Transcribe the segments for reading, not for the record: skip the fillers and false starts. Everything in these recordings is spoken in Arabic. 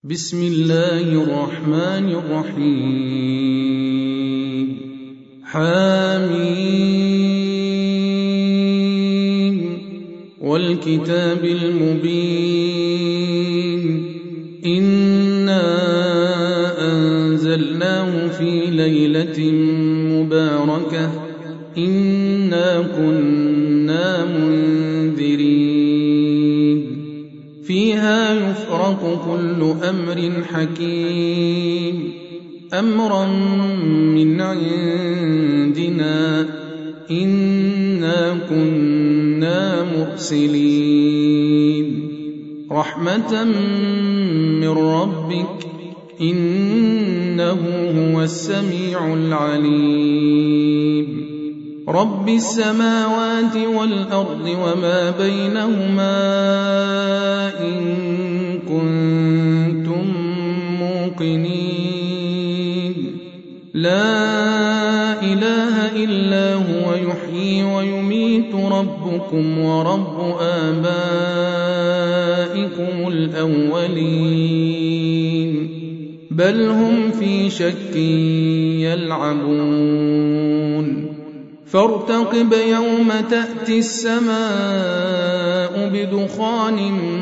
بسم الله الرحمن الرحيم حميم والكتاب المبين إنا أنزلناه في ليلة مباركة إنا كنا منذرين فيها يفرق كل أمر حكيم أمرا من عندنا إنا كنا مرسلين رحمة من ربك إنه هو السميع العليم رب السماوات والأرض وما بينهما إن كنتم موقنين لا إله إلا هو يحيي ويميت ربكم ورب آبائكم الأولين بل هم في شك يلعبون فارتقب يوم تأتي السماء بدخان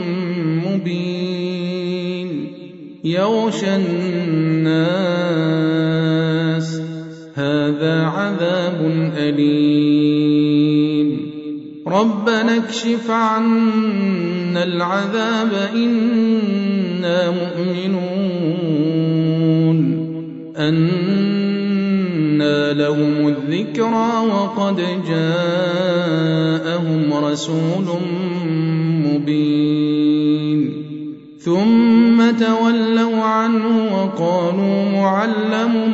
مبين يغشى الناس هذا عذاب أليم ربنا اكشف عنا العذاب إنا مؤمنون أنى لهم الذكرى وقد جاءهم رسول مبين ثم تولوا عنه وقالوا معلم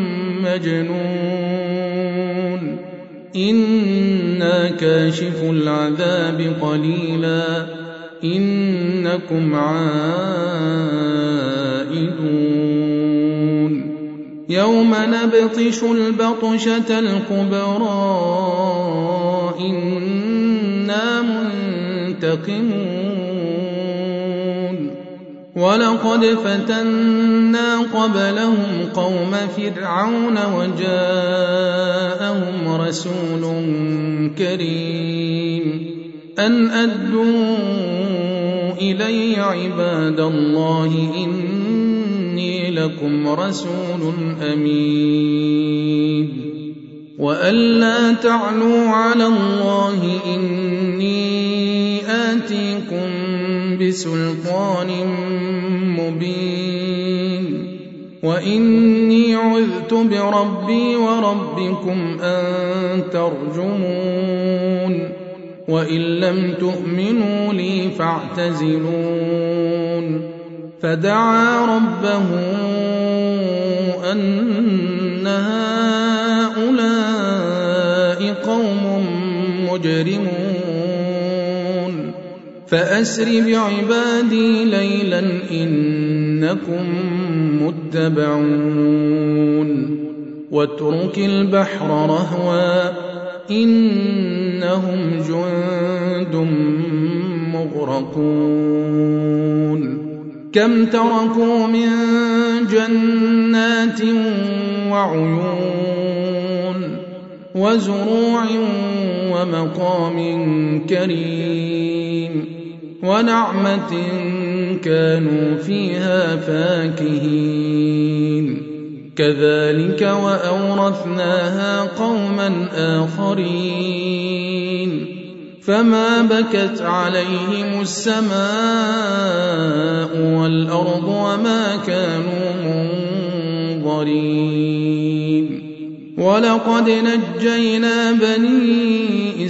مجنون إنا كاشف العذاب قليلا إنكم عائدون يوم نبطش البطشة الكبرى إنا منتقمون ولقد فتنا قبلهم قوم فرعون وجاءهم رسول كريم أن أدوا إلي عباد الله إني لكم رسول أمين وأن لا تعلوا على الله إني آتيكم بسلطان مبين وإني عذت بربي وربكم أن ترجمون وإن لم تؤمنوا لي فاعتزلون فدعا ربه أن هؤلاء قوم مجرمون فأسر بعبادي ليلا إنكم متبعون واترك البحر رهوا إنهم جند مغرقون كم تركوا من جنات وعيون وزروع ومقام كريم ونعمة كانوا فيها فاكهين كذلك وأورثناها قوما آخرين فما بكت عليهم السماء والأرض وما كانوا منظرين ولقد نجينا بني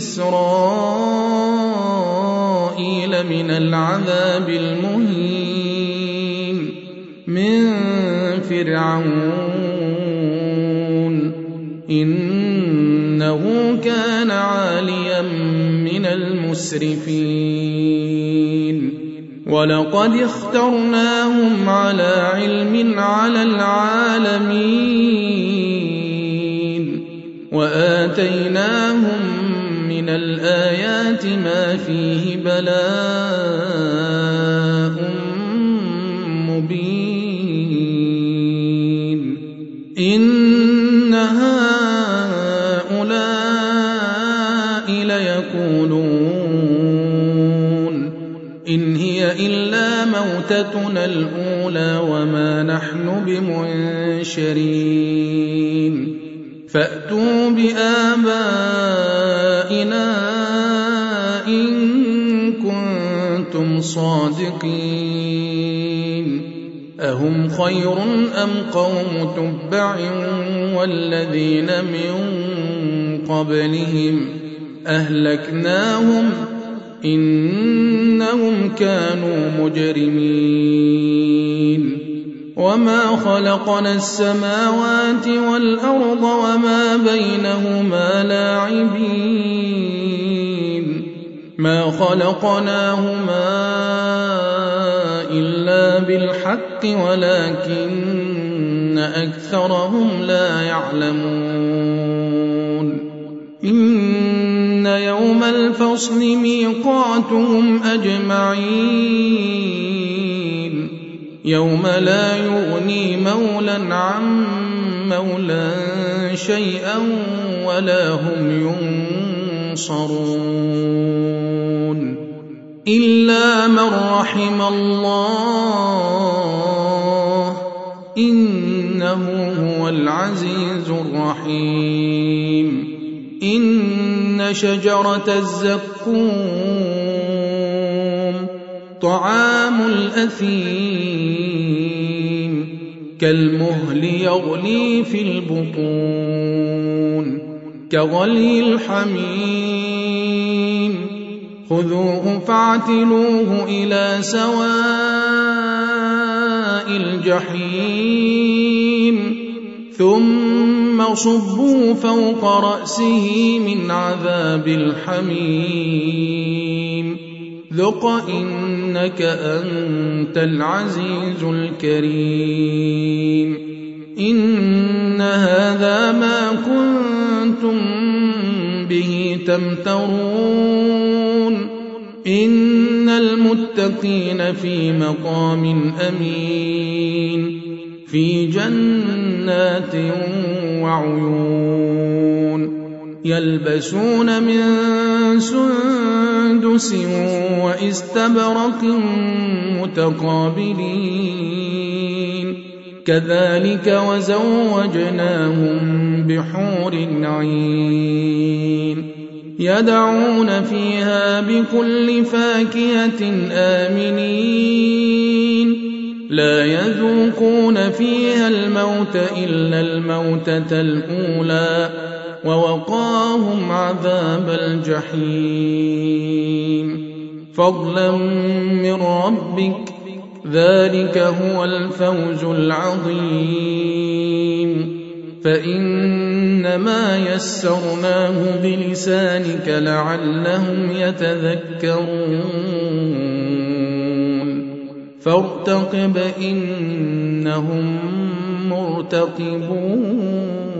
إسرائيل من العذاب المهين من فرعون إنه كان عاليا من المسرفين ولقد اخترناهم على علم على العالمين وآتيناهم من الآيات ما فيه بلاء مبين إن هؤلاء ليقولون إن هي إلا موتتنا الأولى وما نحن بمنشرين فأتوا بآبائنا إن كنتم صادقين أهم خير أم قوم تبع والذين من قبلهم أهلكناهم إنهم كانوا مجرمين وما خلقنا السماوات والأرض وما بينهما لاعبين ما خلقناهما إلا بالحق ولكن أكثرهم لا يعلمون إن يوم الفصل ميقاتهم أجمعين يوم لا يغني مولى عن مولى شيئا ولا هم ينصرون إلا من رحم الله إنه هو العزيز الرحيم إن شجرة الزقوم طعام الأثيم كالمهل يغلي في البطون كغلي الحميم خذوه فاعتلوه إلى سواء الجحيم ثم صبوا فوق رأسه من عذاب الحميم ذق إنك أنت العزيز الكريم إن هذا ما كنتم به تمترون إن المتقين في مقام أمين في جنات وعيون يلبسون من سندس واستبرق متقابلين كذلك وزوجناهم بحور عين يدعون فيها بكل فاكهة آمنين لا يذوقون فيها الموت إلا الموتة الأولى ووقاهم عذاب الجحيم فضلا من ربك ذلك هو الفوز العظيم فإنما يسرناه بلسانك لعلهم يتذكرون فارتقب إنهم مرتقبون